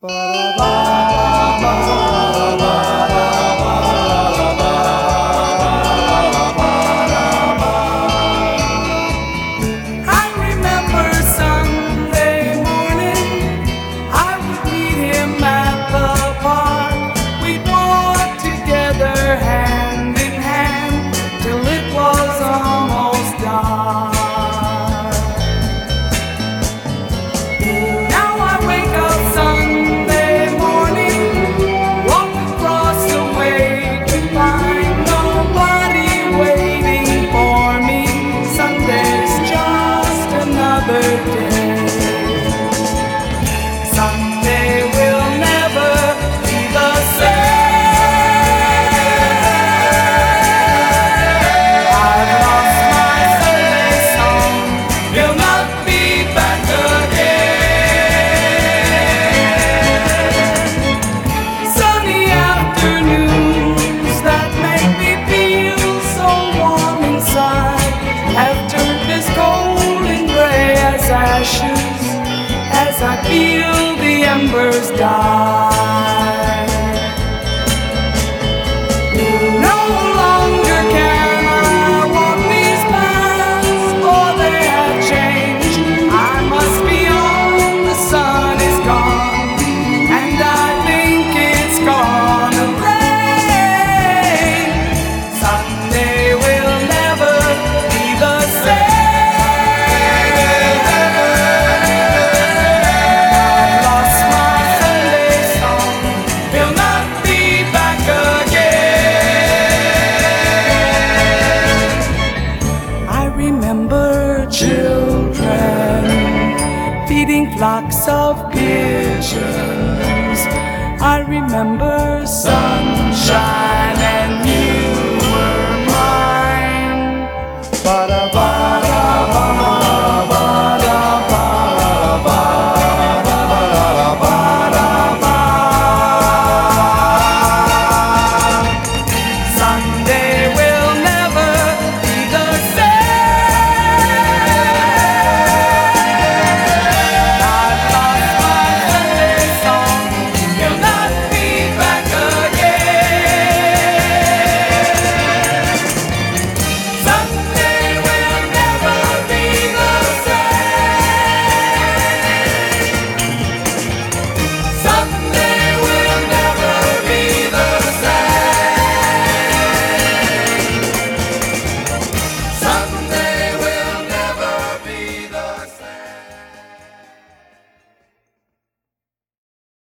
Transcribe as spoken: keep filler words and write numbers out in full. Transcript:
Hand in hand till it was almost dark. Now I wake up Sunday morning, walk across the way to find nobody waiting for me. Sunday's just another day. Sunday will never be the same. As I feel the embers die, no longer can I walk these paths, for they have changed. I must be on, the sun is gone, and I think it's gonna rain. Sunday will never be the same. Children feeding flocks of pigeons. I remember